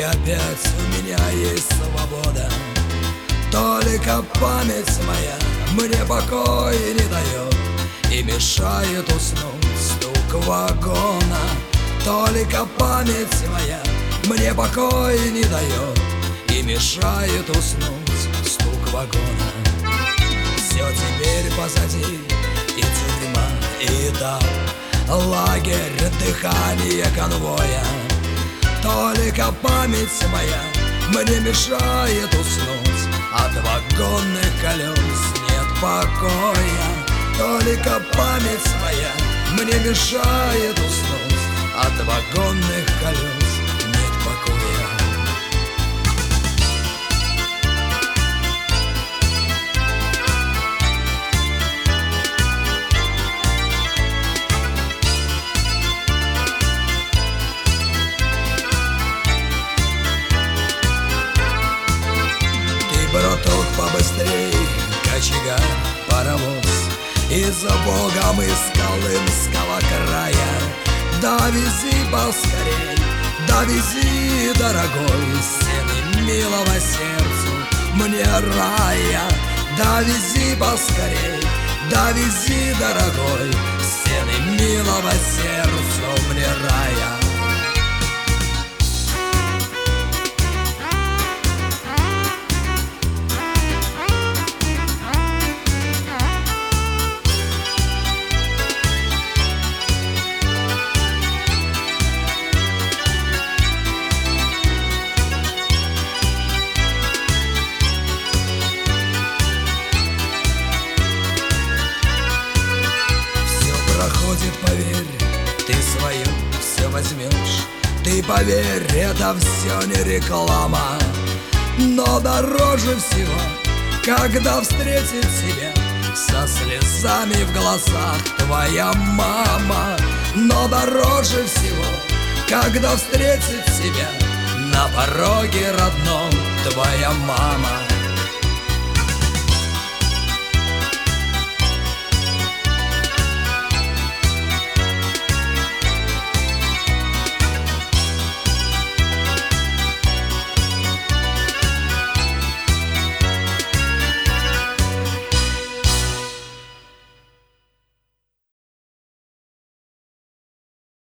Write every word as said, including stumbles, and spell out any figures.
опять у меня есть свобода. Только память моя мне покой не дает и мешает уснуть стук вагона. Только память моя мне покой не дает и мешает уснуть стук вагона. Все теперь позади, и тюрьма, и этап, лагерь, дыхание конвоя. Только память моя мне мешает уснуть, от вагонных колес нет покоя. Только память моя мне мешает уснуть, от вагонных колес нет покоя. Браток, побыстрей, кочегар, паровоз, и за Богом из Колымского края. Довези поскорей, довези, дорогой, стены милого сердцу мне рая. Довези поскорей, довези, дорогой, стены милого сердцу мне рая. Проходит, поверь, ты свое все возьмешь. Ты поверь, это все не реклама. Но дороже всего, когда встретит тебя со слезами в глазах твоя мама. Но дороже всего, когда встретит тебя на пороге родном твоя мама.